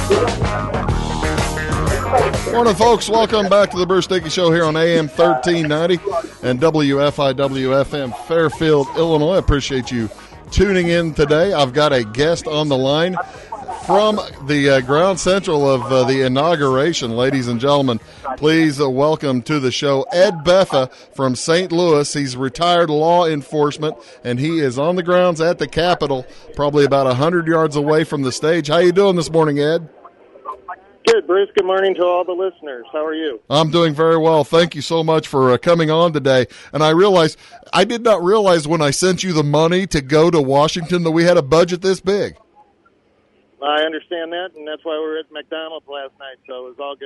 Morning, folks. Welcome back to the Bruce Dickey Show here on AM 1390 and WFIW-FM Fairfield, Illinois. I appreciate you tuning in today. I've got a guest on the line from the ground central of the inauguration. Ladies and gentlemen, please welcome to the show Ed Beffa from St. Louis. He's retired law enforcement, and he is on the grounds at the Capitol, probably about 100 yards away from the stage. How you doing this morning, Ed? Good, Bruce. Good morning to all the listeners. How are you? I'm doing very well. Thank you so much for coming on today. And I did not realize when I sent you the money to go to Washington that we had a budget this big. I understand that, and that's why we were at McDonald's last night, so it was all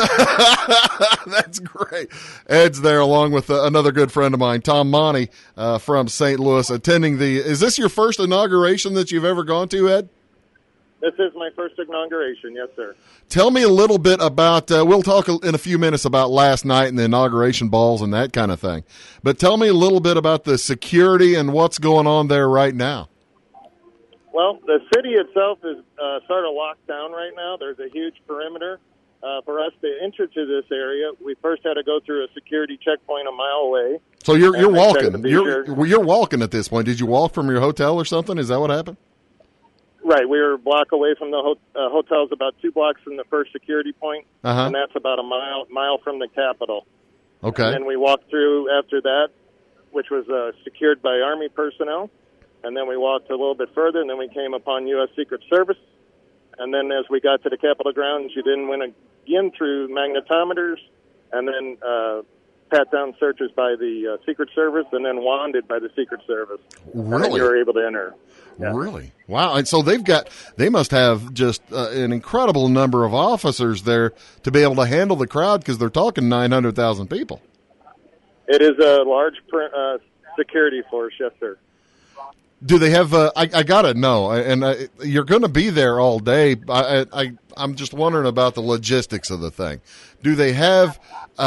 good. That's great. Ed's there along with another good friend of mine, Tom Monty from St. Louis, attending is this your first inauguration that you've ever gone to, Ed? This is my first inauguration, yes, sir. Tell me a little bit about, we'll talk in a few minutes about last night and the inauguration balls and that kind of thing. But tell me a little bit about the security and what's going on there right now. Well, the city itself is sort of locked down right now. There's a huge perimeter. For us to enter to this area, we first had to go through a security checkpoint a mile away. So you're walking. You're walking at this point. Did you walk from your hotel or something? Is that what happened? Right, we were a block away from the hotel's about 2 blocks from the first security point, and that's about a mile from the Capitol. Okay. And then we walked through after that, which was secured by Army personnel, and then we walked a little bit further, and then we came upon U.S. Secret Service, and then as we got to the Capitol grounds, you then went again through magnetometers, and then pat-down searches by the Secret Service, and then wanded by the Secret Service. Really? And you were able to enter. Yeah. Really? Wow. And so they must have just an incredible number of officers there to be able to handle the crowd because they're talking 900,000 people. It is a large security force, yes, sir. Do they have, I got to know, and you're going to be there all day. I'm just wondering about the logistics of the thing. Do they have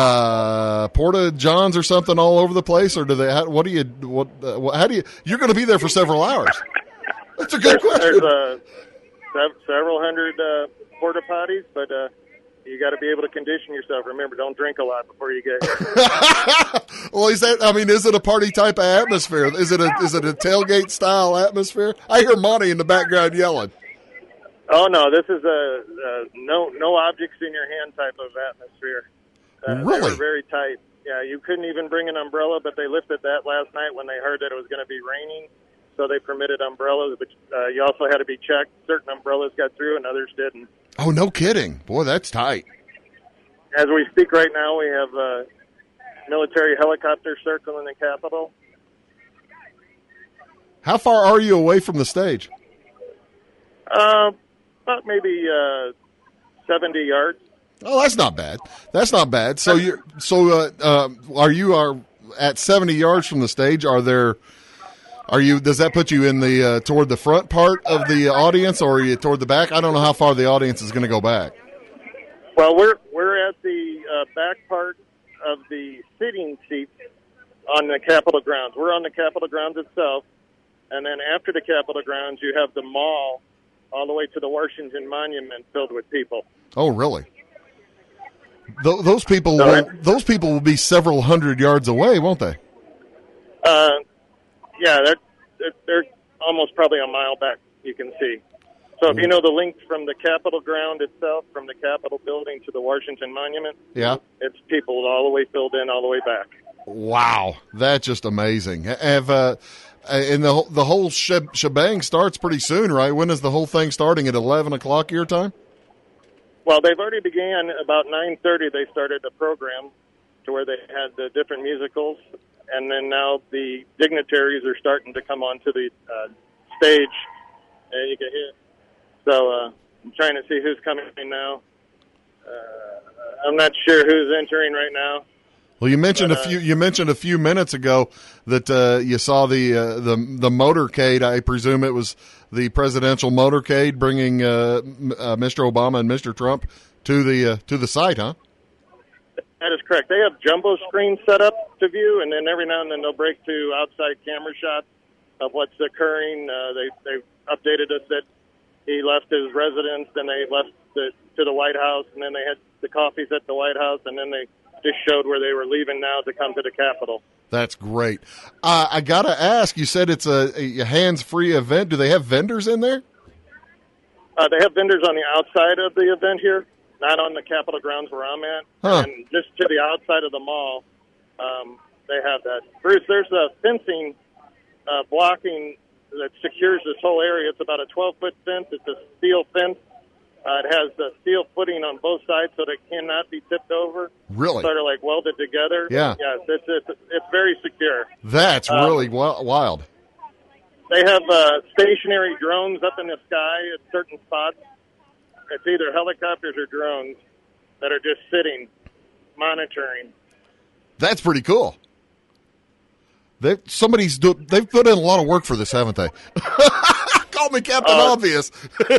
Porta Johns or something all over the place, or do they, how do you, you're going to be there for several hours. That's a good question. There's several hundred porta potties, but you got to be able to condition yourself. Remember, don't drink a lot before you get here. Well, is it a party type of atmosphere? Is it a tailgate style atmosphere? I hear Monty in the background yelling. Oh no, this is a no objects in your hand type of atmosphere. Really? They were very tight. Yeah, you couldn't even bring an umbrella, but they lifted that last night when they heard that it was going to be raining. So they permitted umbrellas, but you also had to be checked. Certain umbrellas got through and others didn't. Oh, no kidding. Boy, that's tight. As we speak right now, we have military helicopters circling the Capitol. How far are you away from the stage? About maybe 70 yards. Oh, that's not bad. That's not bad. So you are at 70 yards from the stage? Does that put you in the toward the front part of the audience, or are you toward the back? I don't know how far the audience is going to go back. Well, we're at the back part of the sitting seats on the Capitol grounds. We're on the Capitol grounds itself, and then after the Capitol grounds, you have the mall all the way to the Washington Monument filled with people. Oh, really? Those people will be several hundred yards away, won't they? Yeah, they're almost probably a mile back, you can see. So if you know the link from the Capitol ground itself, from the Capitol building to the Washington Monument, yeah, it's people all the way filled in, all the way back. Wow, that's just amazing. And the whole shebang starts pretty soon, right? When is the whole thing starting? At 11 o'clock your time? Well, they've already began about 9:30. They started the program to where they had the different musicals. And then now the dignitaries are starting to come onto the stage. You can hear. So I'm trying to see who's coming in now. I'm not sure who's entering right now. Well, you mentioned a few minutes ago that you saw the motorcade. I presume it was the presidential motorcade bringing Mr. Obama and Mr. Trump to the site, huh? That is correct. They have jumbo screens set up to view, and then every now and then they'll break to outside camera shots of what's occurring. They've updated us that he left his residence, then they left to the White House, and then they had the coffees at the White House, and then they just showed where they were leaving now to come to the Capitol. That's great. I got to ask, you said it's a hands-free event. Do they have vendors in there? They have vendors on the outside of the event here, not on the Capitol grounds where I'm at. Huh. And just to the outside of the mall, they have that. Bruce, there's a fencing blocking that secures this whole area. It's about a 12-foot fence. It's a steel fence. It has the steel footing on both sides so that it cannot be tipped over. Really? Sort of like welded together. Yeah. Yes, it's very secure. That's really wild. They have stationary drones up in the sky at certain spots. It's either helicopters or drones that are just sitting, monitoring. That's pretty cool. They've put in a lot of work for this, haven't they? Call me Captain Obvious.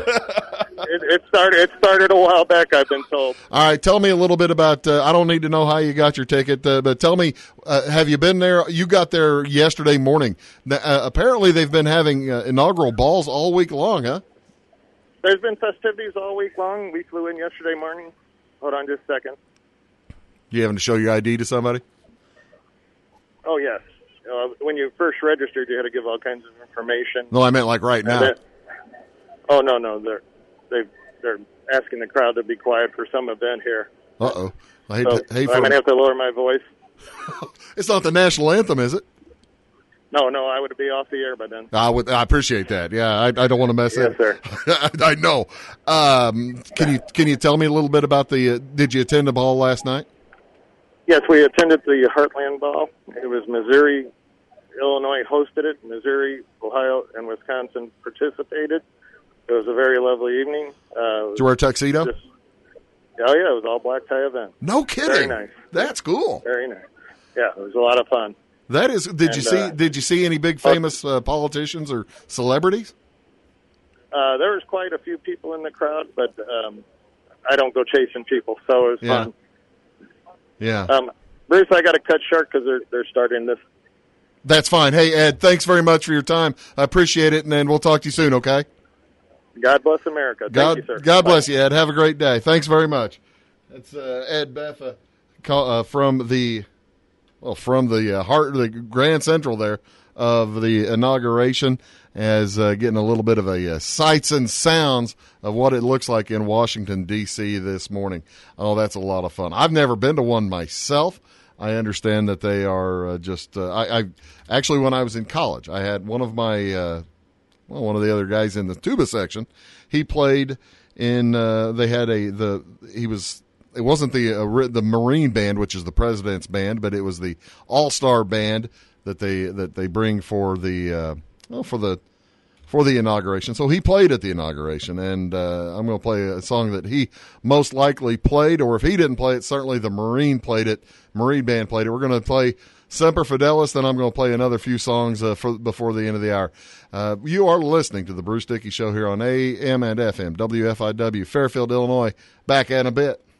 It started a while back, I've been told. All right, tell me a little bit about, I don't need to know how you got your ticket, but tell me, have you been there? You got there yesterday morning. Apparently they've been having inaugural balls all week long, huh? There's been festivities all week long. We flew in yesterday morning. Hold on just a second. You having to show your ID to somebody? Oh, yes. When you first registered, you had to give all kinds of information. No, I meant like right now. No. They're asking the crowd to be quiet for some event here. Uh-oh. I'm going to have to lower my voice. It's not the national anthem, is it? No, I would be off the air by then. I appreciate that. Yeah, I don't want to mess it. Yes, sir. I know. Can you tell me a little bit about did you attend the ball last night? Yes, we attended the Heartland Ball. It was Missouri, Illinois hosted it. Missouri, Ohio, and Wisconsin participated. It was a very lovely evening. Did you wear a tuxedo? It was all black tie event. No kidding. Very nice. That's cool. Very nice. Yeah, it was a lot of fun. That is. Did you see any big famous politicians or celebrities? There was quite a few people in the crowd, but I don't go chasing people, so it was fun. Yeah. Bruce, I got to cut short because they're starting this. That's fine. Hey, Ed, thanks very much for your time. I appreciate it, and then we'll talk to you soon, okay? God bless America. Thank you, sir. God bless you, Ed. Have a great day. Thanks very much. That's Ed Beffa from the Grand Central there of the inauguration, as getting a little bit of a sights and sounds of what it looks like in Washington, D.C. this morning. Oh, that's a lot of fun. I've never been to one myself. I understand that they are I actually, when I was in college, I had one of my one of the other guys in the tuba section. He played in it wasn't the Marine band, which is the president's band, but it was the all-star band that they bring for the inauguration. So he played at the inauguration, and I'm going to play a song that he most likely played, or if he didn't play it, certainly the Marine played it. Marine band played it. We're going to play Semper Fidelis, then I'm going to play another few songs before the end of the hour. You are listening to the Bruce Dickey Show here on AM and FM, WFIW, Fairfield, Illinois. Back in a bit.